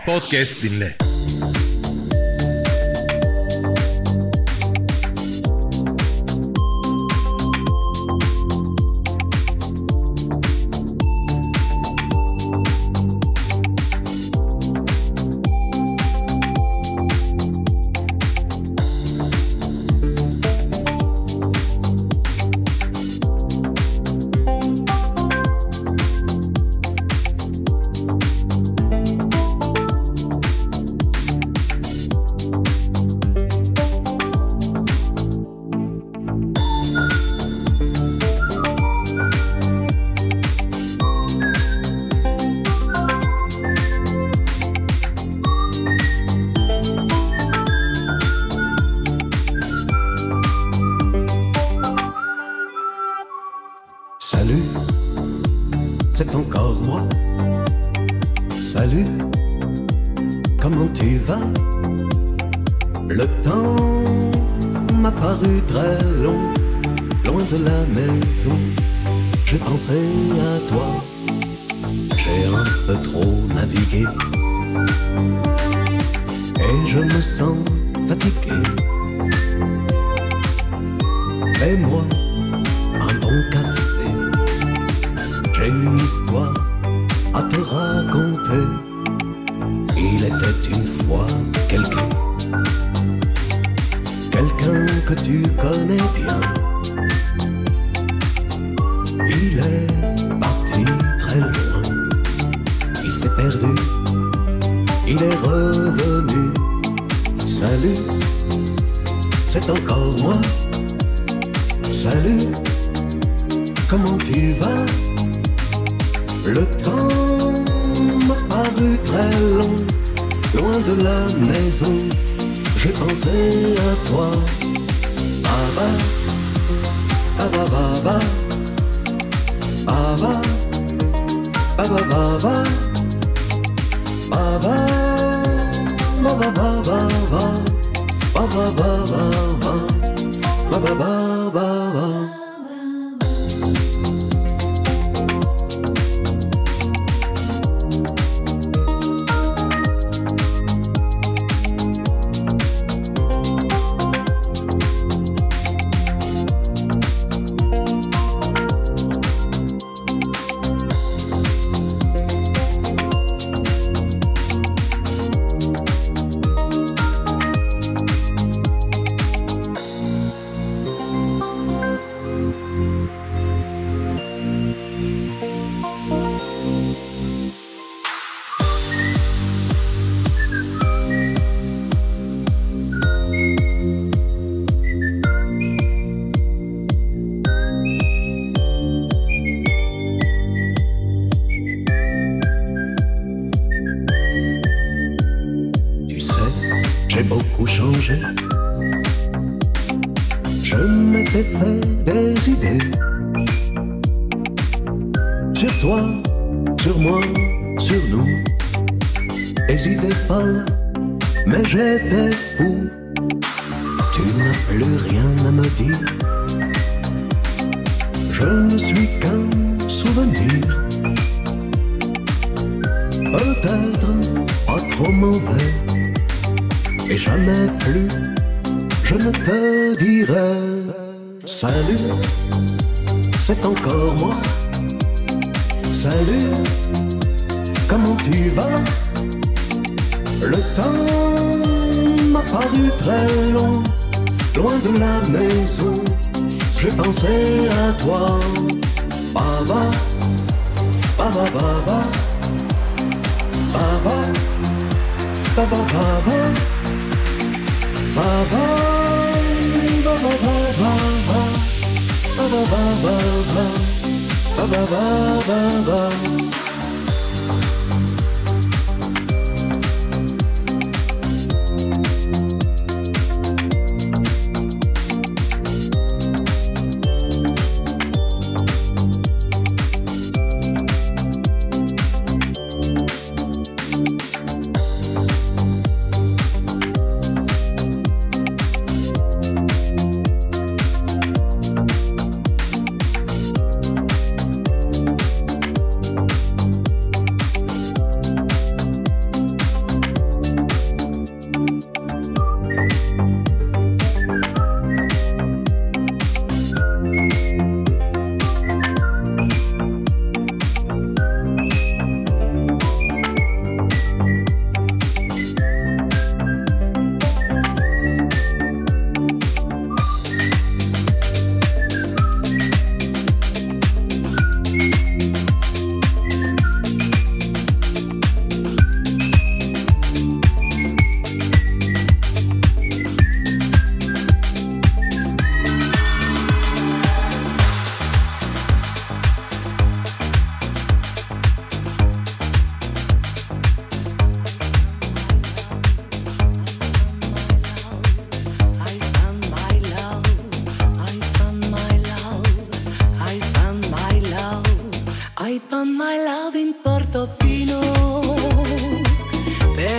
Podcast dinle. C'est encore moi. Salut, comment tu vas? Le temps m'a paru très long, loin de la maison. J'ai pensé à toi, j'ai un peu trop navigué et je me sens fatigué. Fais-moi un bon café. J'ai une histoire à te raconter. Il était une fois quelqu'un que tu connais bien. Il est parti très loin. Il s'est perdu. Il est revenu. Salut, c'est encore moi. Salut, comment tu vas? Le temps m'a paru très long, loin de la maison, j'ai pensé à toi. Baba, baba, baba, baba, baba, baba, baba, baba, baba, baba, baba, baba. J'ai beaucoup changé. Je m'étais fait des idées sur toi, sur moi, sur nous. Des idées folles, mais j'étais fou. Tu n'as plus rien à me dire. Je ne suis qu'un souvenir. Peut-être pas trop mauvais. Et jamais plus, je ne te dirai salut, c'est encore moi. Salut, comment tu vas? Le temps m'a paru très long, loin de la maison. J'ai pensé à toi. Baba, baba, baba, baba, baba, baba. Baba, baba, baba, baba, baba, baba, baba.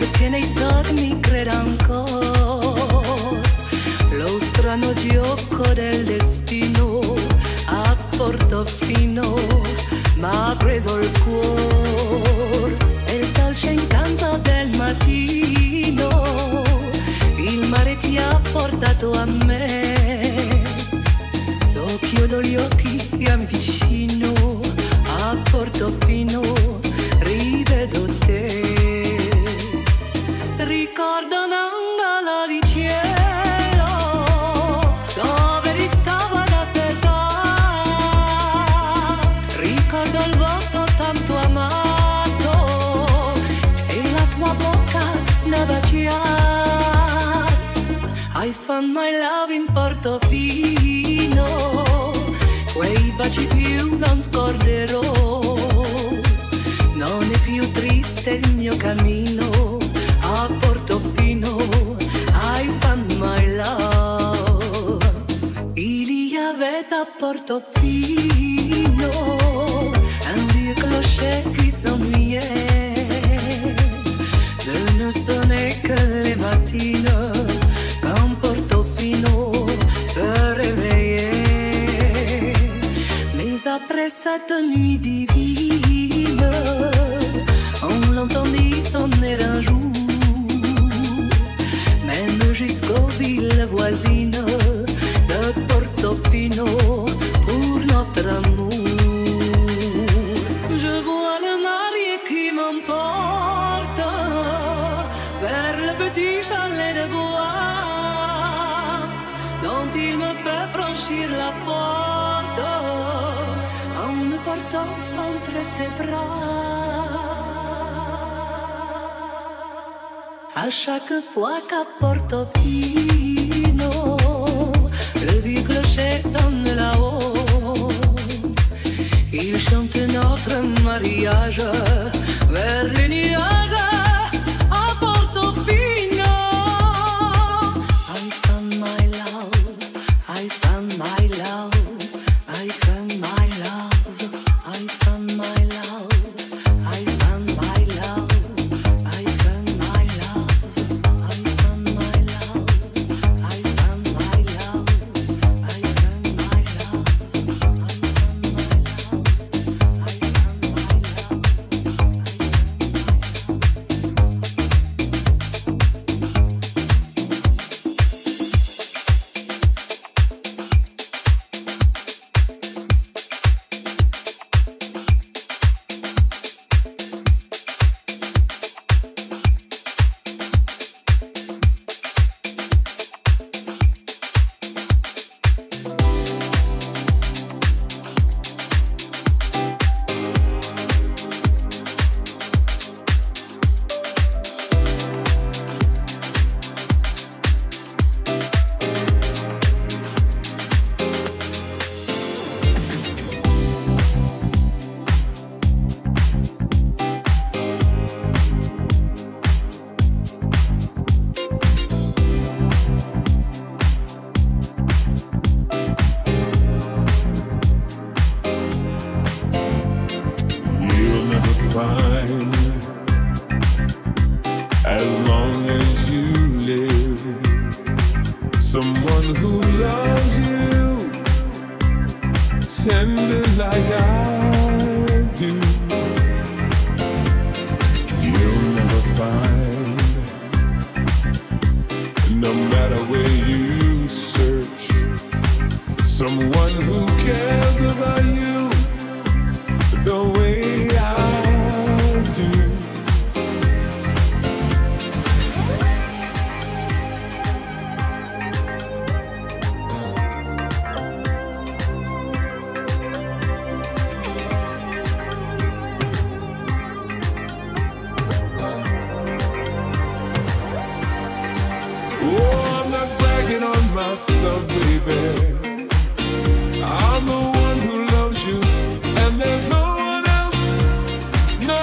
che nei sogni creda ancora. Lo strano gioco del destino a Portofino m'ha preso il cuore e il dolce incanto del mattino. Il mare ti ha portato a me. So chiudo gli occhi e mi avvicino a Portofino, rivedo te. Ricordo un'angolo di cielo dove vi stavo ad aspettare. Ricordo il volto tanto amato e la tua bocca da baciare. I found my love in Portofino, quei baci più non scorderò. Non è più triste il mio cammino a Portofino. I found my love. Il y avait à Portofino un vieux clocher qui s'ennuyait de ne sonner que les matines quand Portofino se réveillait. Mais après cette nuit divine, on l'entendit sonner un jour, même jusqu'aux villes voisines de Portofino pour notre amour. Je vois le mari qui m'emporte vers le petit chalet de bois dont il me fait franchir la porte en me portant entre ses bras. À chaque fois qu'à Portofino le vieux clocher sonne là-haut, il chante notre mariage vers les nuages à Portofino. I found my love, I found my love, I found my love, I found my love, I found my love, I found my love, I found my love, I found my love, I found my love, I found my tender like I do. You'll never find, no matter where you search, someone who cares about you the way I do. myself, baby. I'm the one who loves you, and there's no one else. No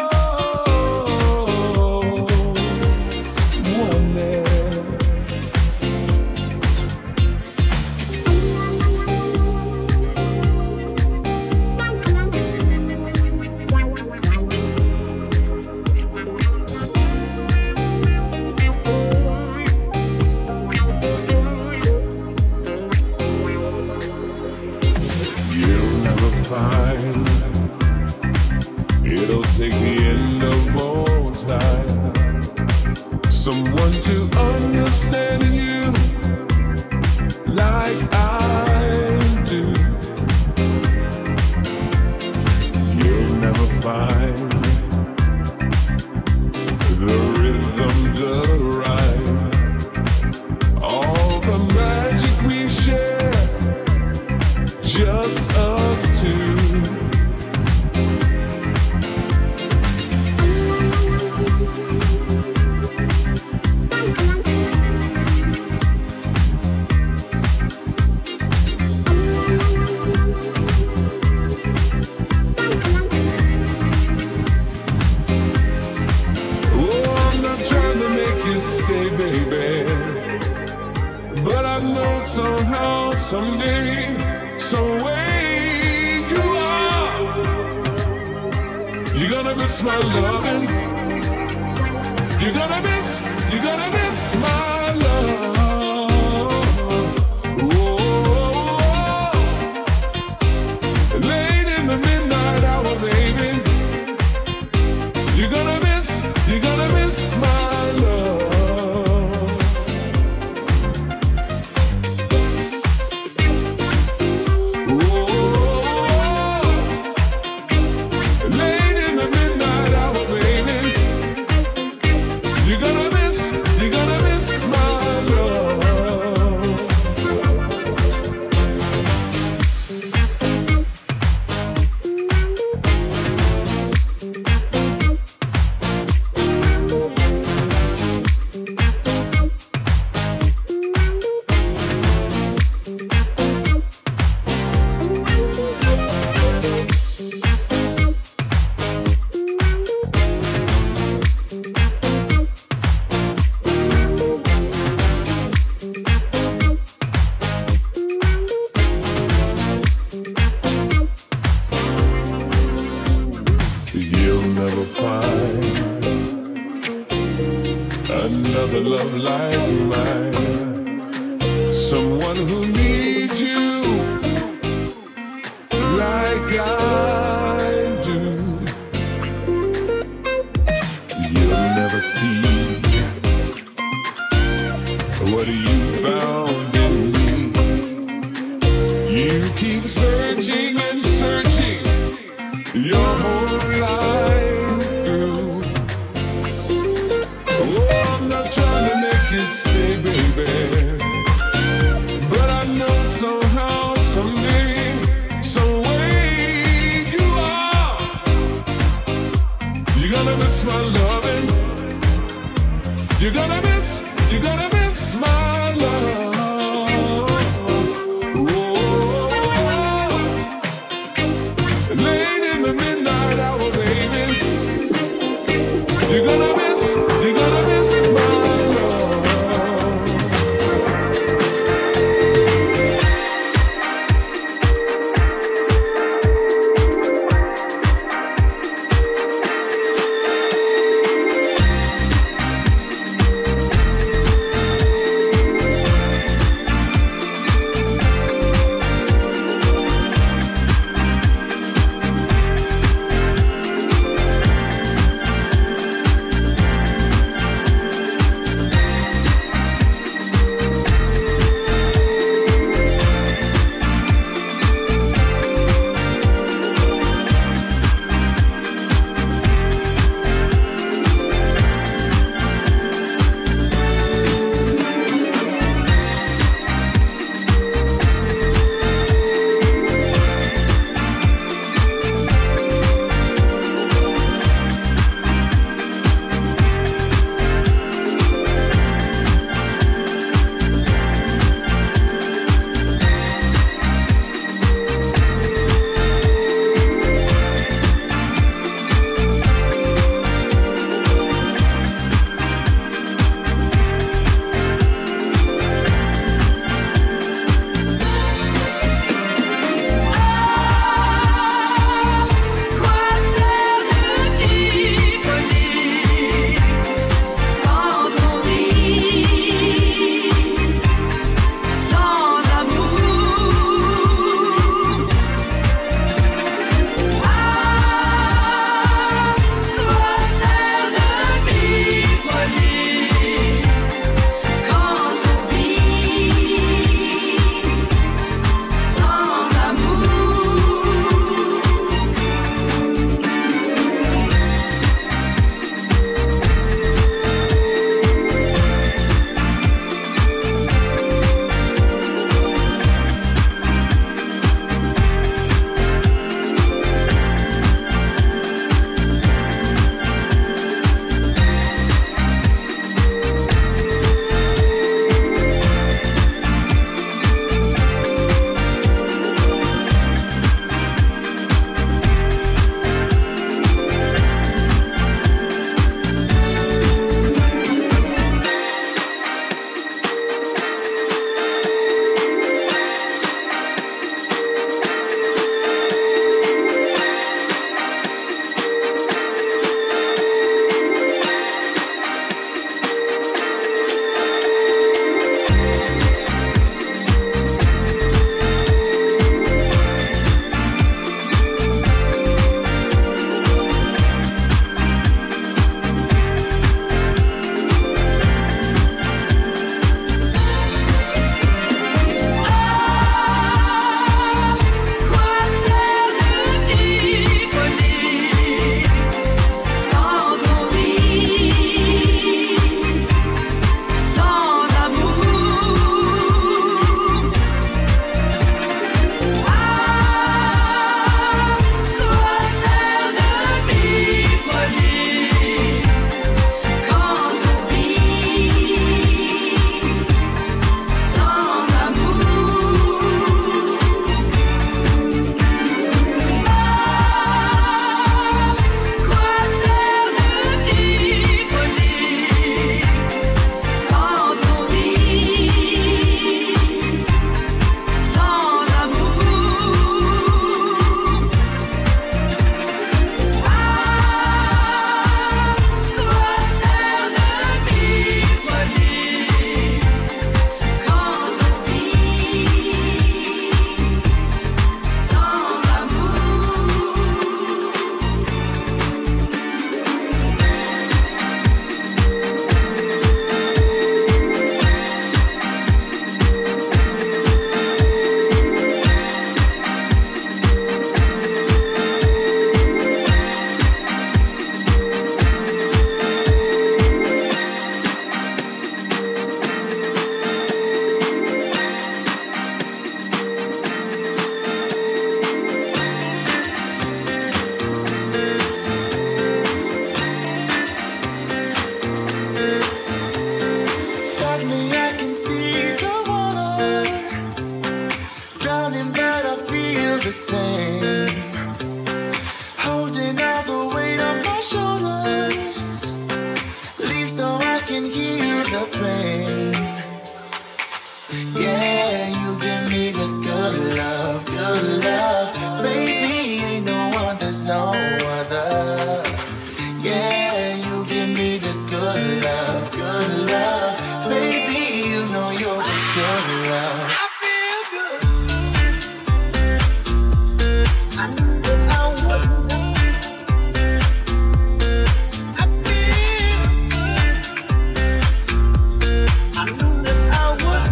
one else. someone to understand you like I do. You'll never find the rhythm, the rhyme, all the magic we share, just us two. Stay, baby, but I know somehow, someday, some way you're gonna miss my loving. You're gonna miss my love. Whoa, late in the midnight hour, baby, you're gonna miss my love. Another love like mine, someone who needs you like I do. You'll never see what you found in me. You keep searching and searching your whole life through. Trying to make you stay, baby, but I know somehow, someday, some way you're gonna miss my loving. You're gonna miss my love. Whoa, late in the midnight hour, baby, you're gonna miss my love. the pain. Yeah, you give me the good love, baby. Ain't no one, there's no other. Yeah, you give me the good love, baby. You know you're the good love. I feel good. I knew that I would. I feel good. I knew that I would.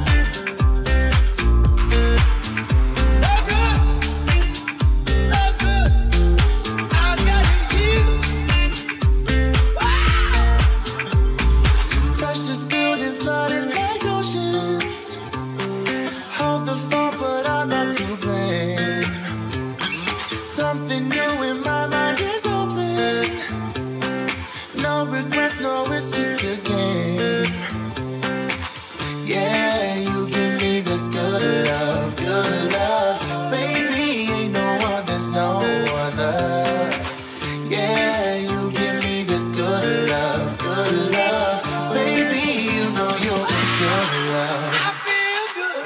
So good, so good. I got you. Wow. Precious building flooded like oceans. Hold the phone, but I'm not to blame. Something new in my mind is open. No regrets, no, it's just a game. Yeah, you give me the good love, baby. Ain't no one, there's no other. Yeah, you give me the good love, baby. You know you're the good love. I feel good.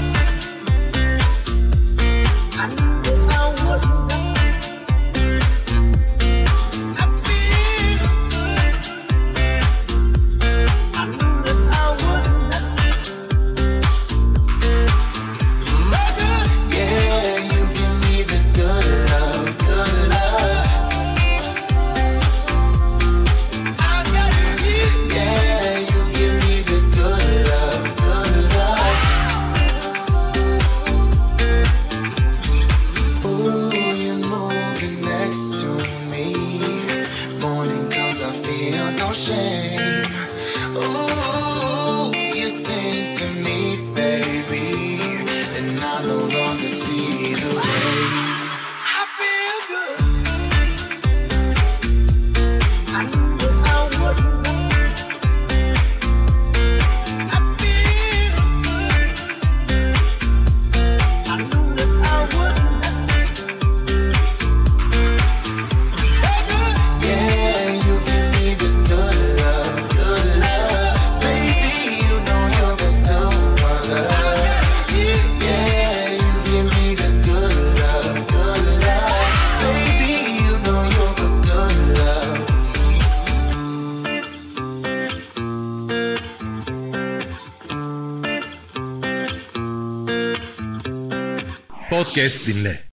I knew that I would. I feel good. I knew that I would. So good. Yeah, you give me the good love, I got you. Yeah, you give me the good love, Ooh, you're moving next to me. Morning comes, I feel no shame. Ooh, you sing to me, baby, and I no longer see the rain. I feel good. I knew that I would. I feel good. I knew that I would. So good. Yeah, you give me the good love, baby. You know you're the still mother. Yeah, you give me the good love, baby. You know you're the good love. Podcast dinle.